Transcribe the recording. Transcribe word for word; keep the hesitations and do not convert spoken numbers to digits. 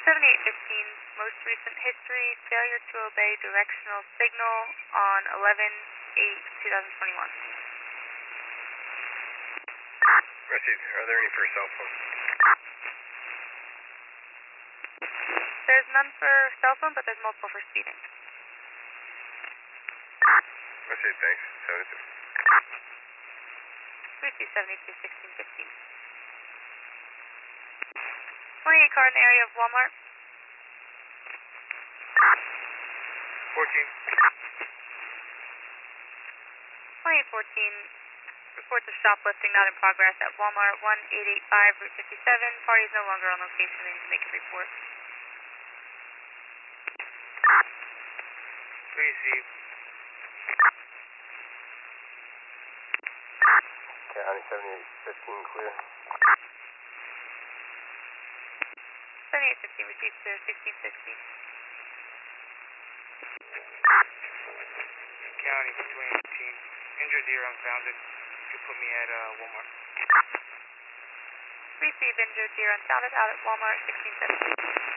seventy-eight fifteen, most recent history, failure to obey directional signal on eleven eight twenty twenty-one. Proceed. Are there any for cell phone? There's none for cell phone, but there's multiple for speeding. Proceed, thanks. seventy-two. Three seventy-two sixteen fifteen. twenty-eight car in the area of Walmart. fourteen. twenty-eight fourteen, reports of shoplifting not in progress at Walmart, one eight eight five Route fifty-seven. Party is no longer on location. They need to make a report. Receive. County seventy-eight fifteen clear. seventy-eight fifteen, received clear, sixteen sixty. County twenty eighteen. Injured deer unfounded. You can put me at uh, Walmart. Receive injured deer unfounded out at Walmart, sixteen seventy.